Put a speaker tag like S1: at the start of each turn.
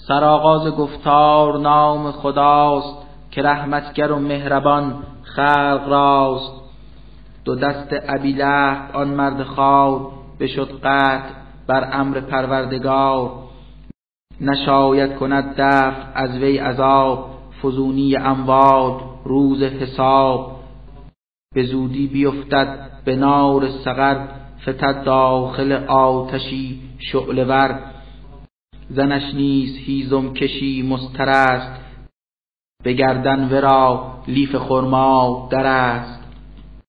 S1: سرآغاز گفتار نام خداست، که رحمتگر و مهربان خلق راست. دو دست ابیلهب آن مرد خوار، بشد قطع بر امر پروردگار. نشاید کند دفع از وی عذاب، فزونی اموال روز حساب. به زودی بیفتد به نار سقر، فتد داخل آتشی شعله ور. زنش نیز هیزم کشی مضطر است، به گردن ورا لیف خرما در است.